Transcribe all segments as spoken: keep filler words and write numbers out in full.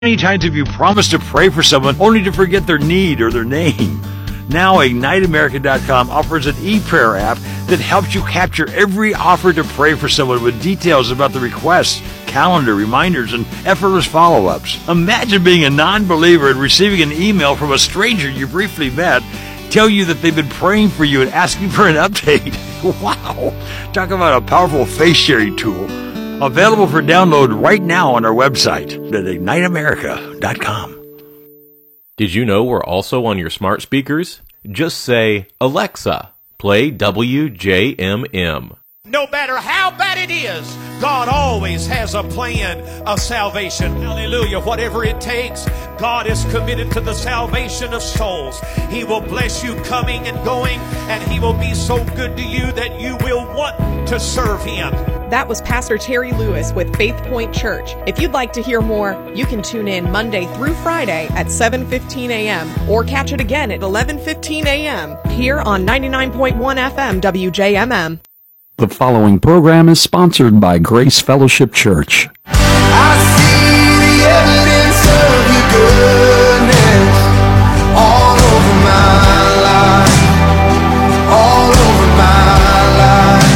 Many times have you promised to pray for someone only to forget their need or their name? Now, Ignite America dot com offers an e-prayer app that helps you capture every offer to pray for someone with details about the requests, calendar, reminders, and effortless follow-ups. Imagine being a non-believer and receiving an email from a stranger you briefly met tell you that they've been praying for you and asking for an update. Wow! Talk about a powerful faith-sharing tool. Available for download right now on our website at Ignite America dot com. Did you know we're also on your smart speakers? Just say, Alexa, play W J M M. No matter how bad it is, God always has a plan of salvation. Hallelujah. Whatever it takes, God is committed to the salvation of souls. He will bless you coming and going, and He will be so good to you that you will want to serve Him. That was Pastor Terry Lewis with Faith Point Church. If you'd like to hear more, you can tune in Monday through Friday at seven fifteen a.m. or catch it again at eleven fifteen a.m. here on ninety-nine point one F M W J M M. The following program is sponsored by Grace Fellowship Church. I see the evidence of your goodness all over my life, all over my life.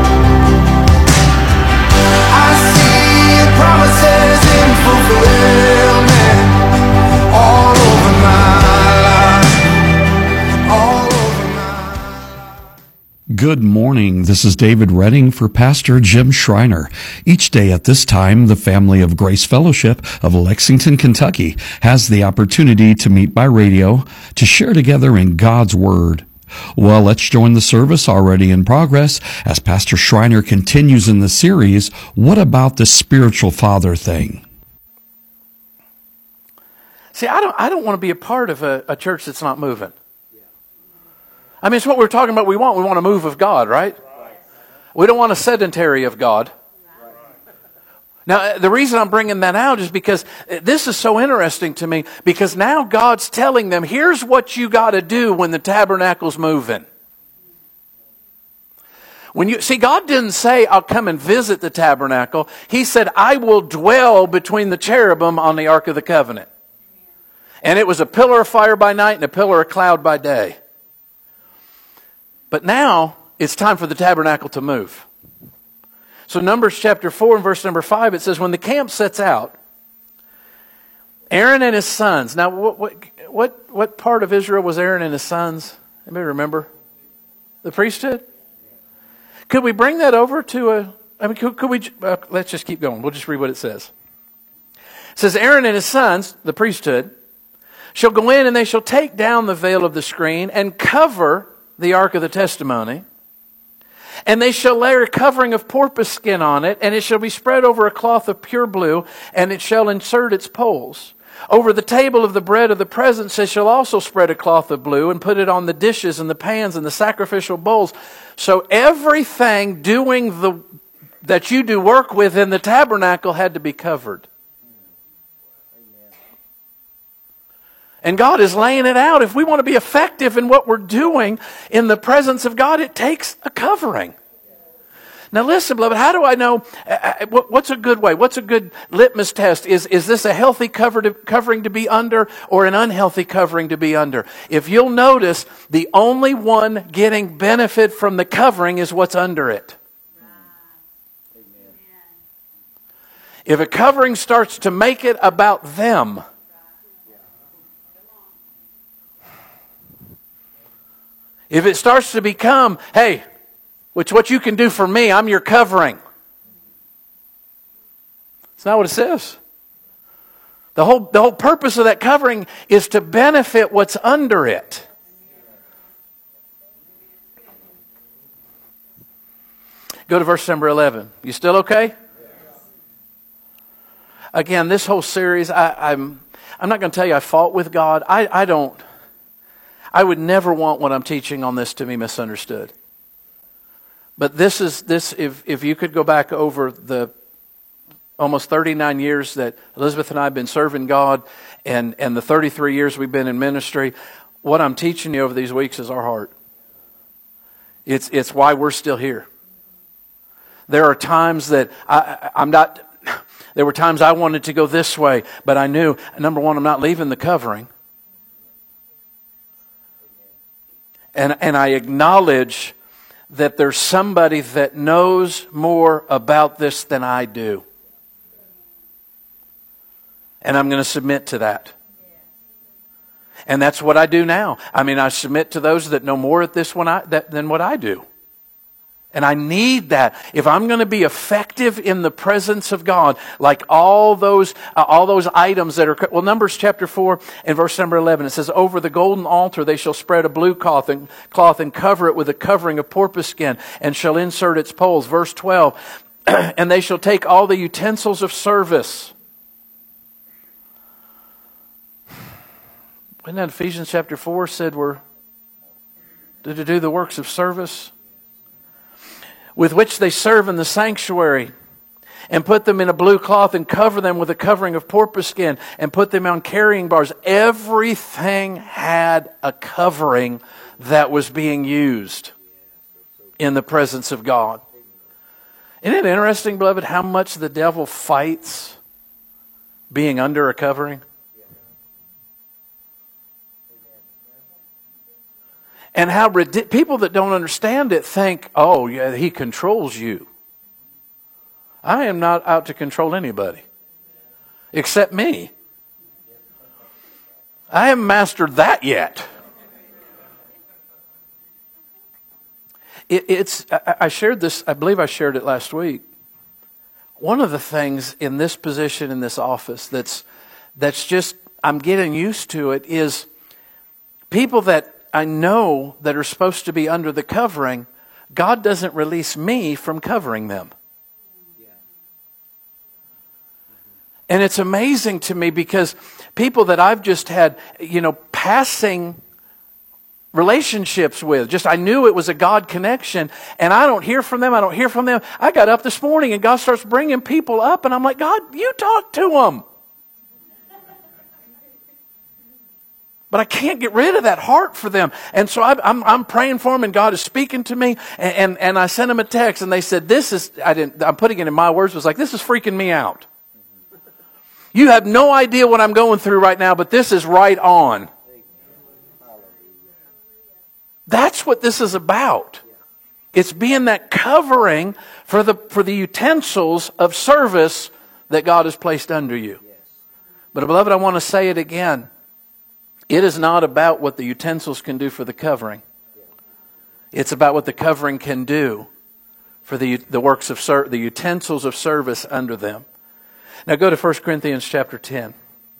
I see your promises in fulfillment all over my life, all over my life. Good morning. This is David Redding for Pastor Jim Schreiner. Each day at this time, the family of Grace Fellowship of Lexington, Kentucky has the opportunity to meet by radio to share together in God's Word. Well, let's join the service already in progress as Pastor Schreiner continues in the series, What About the Spiritual Father Thing? See, I don't, I don't want to be a part of a, a church that's not moving. I mean, it's what we're talking about we want. We want a move of God, right? We don't want a sedentary of God. Now, the reason I'm bringing that out is because this is so interesting to me, because now God's telling them, here's what you got to do when the tabernacle's moving. When you see, God didn't say, I'll come and visit the tabernacle. He said, I will dwell between the cherubim on the Ark of the Covenant. And it was a pillar of fire by night and a pillar of cloud by day. But now, it's time for the tabernacle to move. So Numbers chapter four and verse number five, it says, when the camp sets out, Aaron and his sons. Now, what what what, what part of Israel was Aaron and his sons? Anybody remember? The priesthood? Could we bring that over to a, I mean, could, could we, uh, let's just keep going. We'll just read what it says. It says, Aaron and his sons, the priesthood, shall go in and they shall take down the veil of the screen and cover the ark of the testimony. And they shall lay a covering of porpoise skin on it, and it shall be spread over a cloth of pure blue, and it shall insert its poles. Over the table of the bread of the presence they shall also spread a cloth of blue, and put it on the dishes and the pans and the sacrificial bowls. So everything doing the that you do work with in the tabernacle had to be covered. And God is laying it out. If we want to be effective in what we're doing in the presence of God, it takes a covering. Now listen, beloved, how do I know, uh, what's a good way? What's a good litmus test? Is, is this a healthy cover to, covering to be under or an unhealthy covering to be under? If you'll notice, the only one getting benefit from the covering is what's under it. If a covering starts to make it about them, if it starts to become, hey, which what you can do for me, I'm your covering. It's not what it says. The whole, the whole purpose of that covering is to benefit what's under it. Go to verse number eleven. You still okay? Again, this whole series, I, I'm I'm not going to tell you I fought with God. I, I don't. I would never want what I'm teaching on this to be misunderstood. But this is this. If if you could go back over the almost thirty-nine years that Elizabeth and I have been serving God, and and the thirty-three years we've been in ministry, what I'm teaching you over these weeks is our heart. It's it's why we're still here. There are times that I, I'm not. There were times I wanted to go this way, but I knew, number one, I'm not leaving the covering. And, and I acknowledge that there's somebody that knows more about this than I do. And I'm going to submit to that. And that's what I do now. I mean, I submit to those that know more at this one I, that, than what I do. And I need that. If I'm going to be effective in the presence of God, like all those uh, all those items that are... Well, Numbers chapter four and verse number eleven, it says, over the golden altar they shall spread a blue cloth and, cloth and cover it with a covering of porpoise skin, and shall insert its poles. Verse twelve, and they shall take all the utensils of service. Isn't that Ephesians chapter four said we're to do the works of service? With which they serve in the sanctuary, and put them in a blue cloth and cover them with a covering of porpoise skin, and put them on carrying bars. Everything had a covering that was being used in the presence of God. Isn't it interesting, beloved, how much the devil fights being under a covering? And how ridic- people that don't understand it think, oh, yeah, he controls you. I am not out to control anybody except me. I haven't mastered that yet. It, it's. I, I shared this, I believe I shared it last week. One of the things in this position in this office that's that's just, I'm getting used to it, is people that I know that are supposed to be under the covering, God doesn't release me from covering them. And it's amazing to me because people that I've just had, you know, passing relationships with, just I knew it was a God connection, and I don't hear from them, I don't hear from them. I got up this morning and God starts bringing people up, and I'm like, God, you talk to them. But I can't get rid of that heart for them. And so I, I'm, I'm praying for them, and God is speaking to me. And, and, and I sent them a text, and they said, this is, I didn't, I'm putting it in my words, it was like, this is freaking me out. You have no idea what I'm going through right now, but this is right on. That's what this is about. It's being that covering for the, for the utensils of service that God has placed under you. But beloved, I want to say it again. It is not about what the utensils can do for the covering. It's about what the covering can do for the the works of ser- the utensils of service under them. Now go to First Corinthians chapter ten.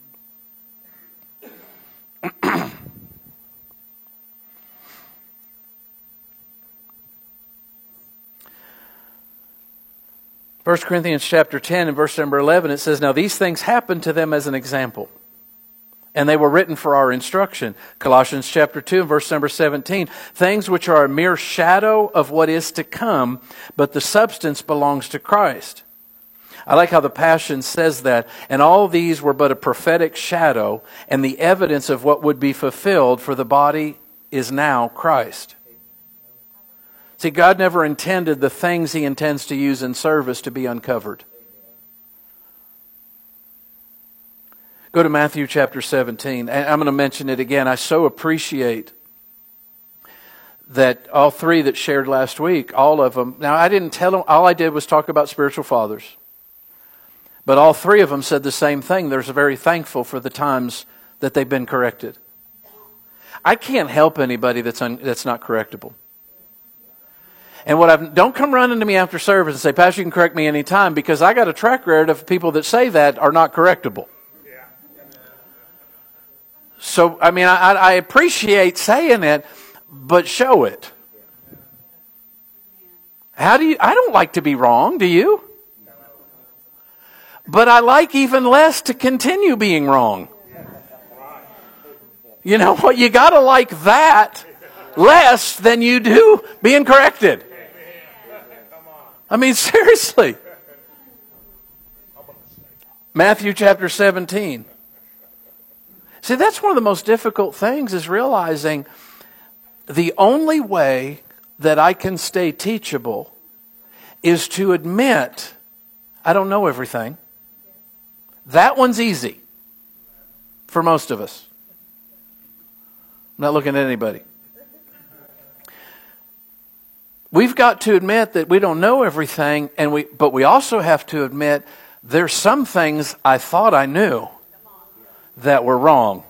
First Corinthians chapter ten and verse number eleven, it says, now these things happened to them as an example, and they were written for our instruction. Colossians chapter two and verse number seventeen. Things which are a mere shadow of what is to come, but the substance belongs to Christ. I like how the Passion says that. And all these were but a prophetic shadow and the evidence of what would be fulfilled, for the body is now Christ. See, God never intended the things He intends to use in service to be uncovered. Go to Matthew chapter seventeen. And I'm going to mention it again. I so appreciate that all three that shared last week, all of them. Now, I didn't tell them. All I did was talk about spiritual fathers. But all three of them said the same thing. They're very thankful for the times that they've been corrected. I can't help anybody that's un, that's not correctable. And what I've, don't come running to me after service and say, Pastor, you can correct me anytime, because I got a track record of people that say that are not correctable. So, I mean, I, I appreciate saying it, but show it. How do you, I don't like to be wrong, do you? But I like even less to continue being wrong. You know what? You got to like that less than you do being corrected. I mean, seriously. Matthew chapter seventeen. See, that's one of the most difficult things, is realizing the only way that I can stay teachable is to admit I don't know everything. That one's easy for most of us. I'm not looking at anybody. We've got to admit that we don't know everything, and we, but we also have to admit there's some things I thought I knew that were wrong.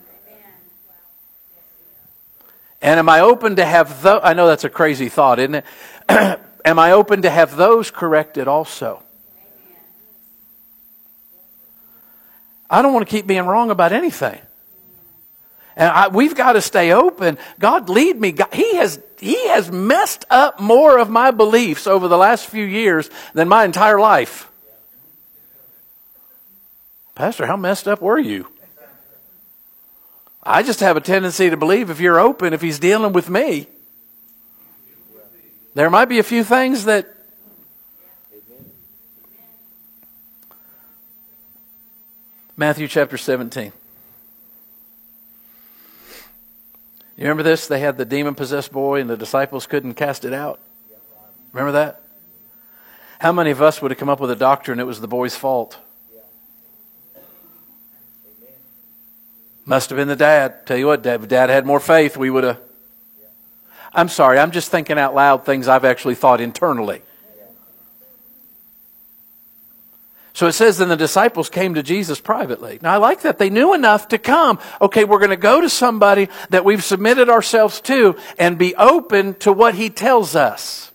And am I open to have those? I know that's a crazy thought, isn't it? Am I open to have those corrected also? I don't want to keep being wrong about anything. And I, we've got to stay open. God, lead me. God, he has He has messed up more of my beliefs over the last few years than my entire life. Pastor, how messed up were you? I just have a tendency to believe if you're open, if He's dealing with me, there might be a few things that Matthew chapter seventeen. You remember this? They had the demon-possessed boy and the disciples couldn't cast it out. Remember that? How many of us would have come up with a doctrine it was the boy's fault? Must have been the dad. Tell you what, dad, if dad had more faith, we would have. I'm sorry, I'm just thinking out loud things I've actually thought internally. So it says, then the disciples came to Jesus privately. Now I like that. They knew enough to come. Okay, we're going to go to somebody that we've submitted ourselves to and be open to what He tells us.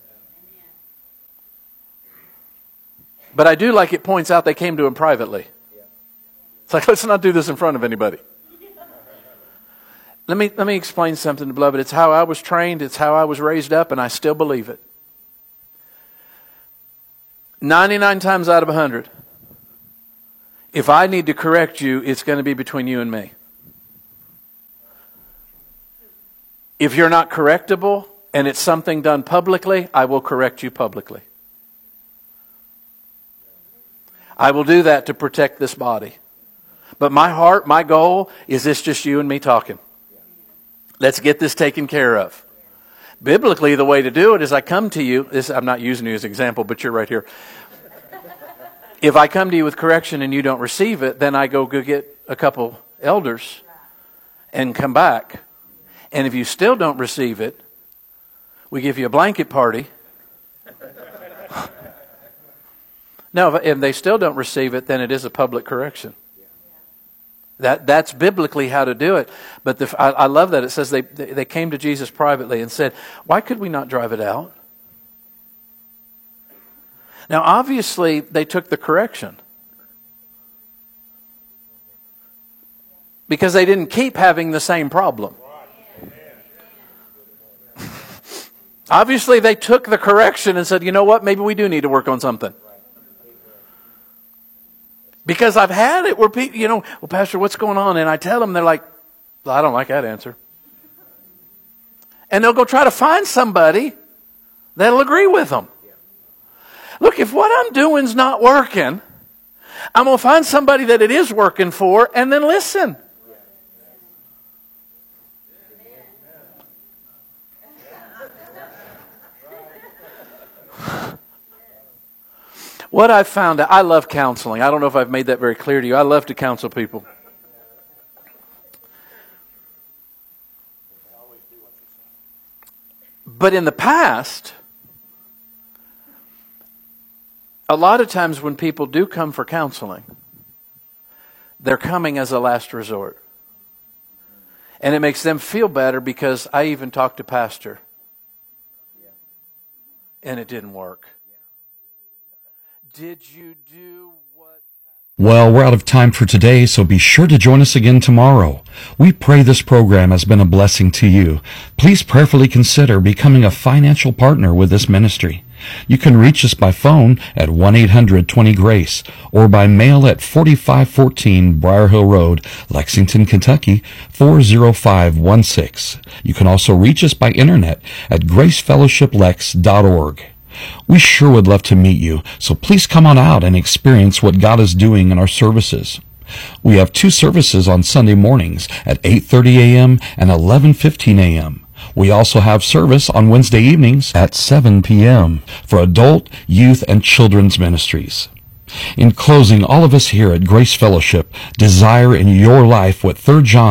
But I do like it points out they came to Him privately. It's like, let's not do this in front of anybody. Let me, let me explain something, beloved. It's how I was trained. It's how I was raised up, and I still believe it. ninety-nine times out of one hundred, if I need to correct you, it's going to be between you and me. If you're not correctable and it's something done publicly, I will correct you publicly. I will do that to protect this body. But my heart, my goal, is this just you and me talking. Let's get this taken care of. Biblically, the way to do it is I come to you. This, I'm not using you as an example, but you're right here. If I come to you with correction and you don't receive it, then I go, go get a couple elders and come back. And if you still don't receive it, we give you a blanket party. No, if they still don't receive it, then it is a public correction. That that's biblically how to do it. But the, I, I love that it says they they came to Jesus privately and said, "Why could we not drive it out?" Now, obviously, they took the correction because they didn't keep having the same problem. Obviously, they took the correction and said, "You know what? Maybe we do need to work on something." Because I've had it where people, you know, well, Pastor, what's going on? And I tell them, they're like, well, I don't like that answer. And they'll go try to find somebody that'll agree with them. Look, if what I'm doing's not working, I'm going to find somebody that it is working for and then listen. What I've found out, I love counseling. I don't know if I've made that very clear to you. I love to counsel people. But in the past, a lot of times when people do come for counseling, they're coming as a last resort. And it makes them feel better because I even talked to Pastor. And it didn't work. Did you do what? Well, we're out of time for today, so be sure to join us again tomorrow. We pray this program has been a blessing to you. Please prayerfully consider becoming a financial partner with this ministry. You can reach us by phone at one eight hundred twenty GRACE or by mail at forty-five fourteen Briar Hill Road, Lexington, Kentucky four zero five one six. You can also reach us by internet at grace fellowship lex dot org. We sure would love to meet you, so please come on out and experience what God is doing in our services. We have two services on Sunday mornings at eight thirty a.m. and eleven fifteen a.m. We also have service on Wednesday evenings at seven p.m. for adult, youth, and children's ministries. In closing, all of us here at Grace Fellowship desire in your life what Third John